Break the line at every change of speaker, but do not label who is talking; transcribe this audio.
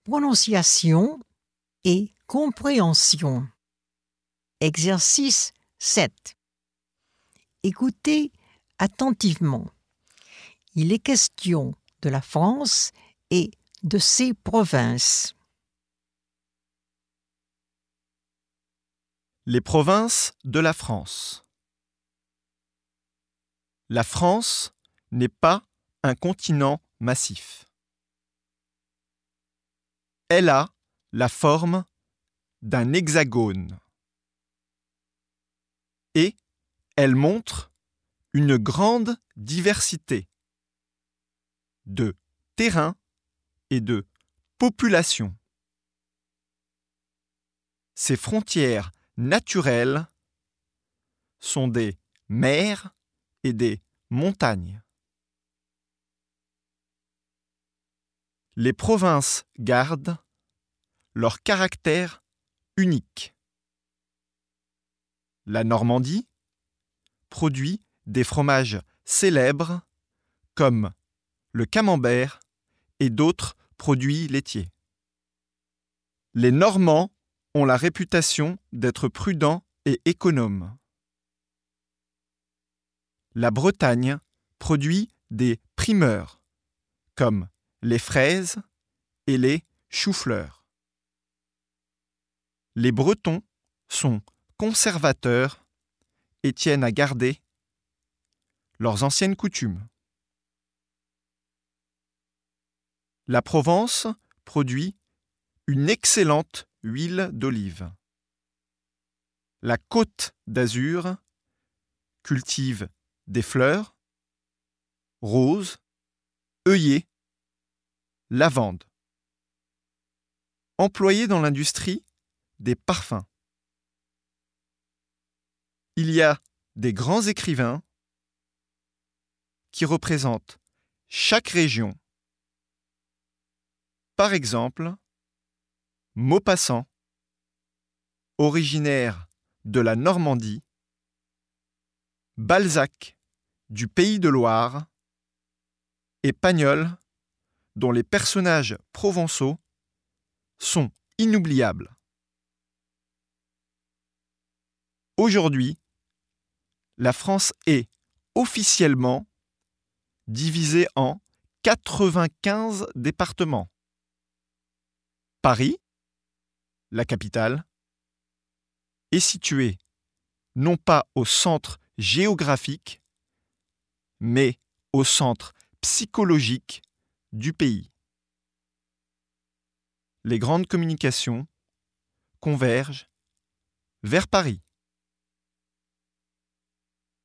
Prononciation et compréhension. Exercice 7. Écoutez attentivement. Il est question de la France et de ses provinces.
Les provinces de la France. La France n'est pas un continent massif. Elle a la forme d'un hexagone et elle montre une grande diversité de terrains et de populations. Ses frontières naturelles sont des mers et des montagnes. Les provinces gardent leur caractère unique. La Normandie produit des fromages célèbres comme le camembert et d'autres produits laitiers. Les Normands ont la réputation d'être prudents et économes. La Bretagne produit des primeurs comme les fraises et les choux-fleurs. Les Bretons sont conservateurs et tiennent à garder leurs anciennes coutumes. La Provence produit une excellente huile d'olive. La Côte d'Azur cultive des fleurs, roses, œillets, lavande. Employés dans l'industrie des parfums. Il y a des grands écrivains qui représentent chaque région. Par exemple, Maupassant, originaire de la Normandie, Balzac, du Pays de Loire, et Pagnol, dont les personnages provençaux sont inoubliables. Aujourd'hui, la France est officiellement divisée en 95 départements. Paris, la capitale, est située non pas au centre géographique, mais au centre psychologique du pays. Les grandes communications convergent vers Paris.